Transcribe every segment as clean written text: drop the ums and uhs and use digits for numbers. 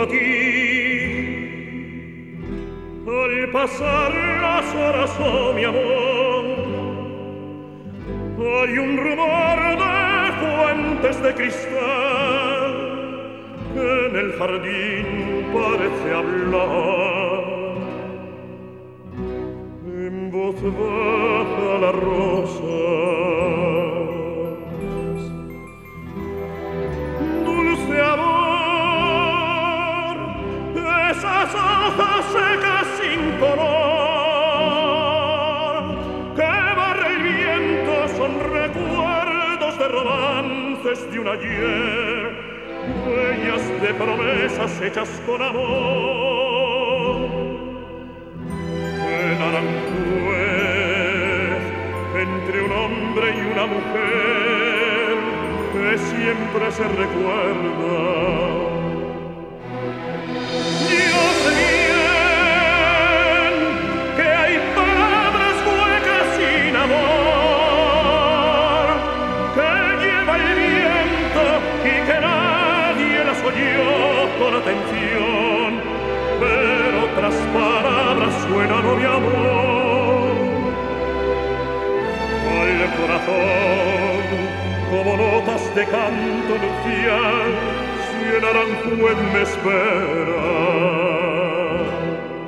a ti. Al pasar las horas, oh mi amor, hay un rumor de fuentes de cristal que en el jardín parece hablar. En voz baja la rosa, dulce amor, esas hojas secas sin color que barre el viento son recuerdos de romances de un ayer, huellas de promesas hechas con amor. El aranjuez entre un hombre y una mujer que siempre se recuerda. Yo sé bien que hay palabras huecas sin amor que lleva el viento y que nadie las oyó con atención, pero otras palabras suenan, oh mi amor, al corazón como notas de canto nupcial. Si en Aranjuez me esperas,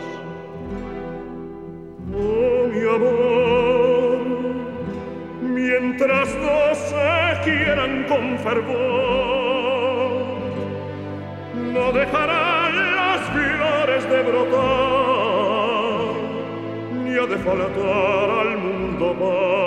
oh mi amor, mientras dos se quieran con fervor, no dejarán las flores de brotar, ni ha de faltar al mundo paz.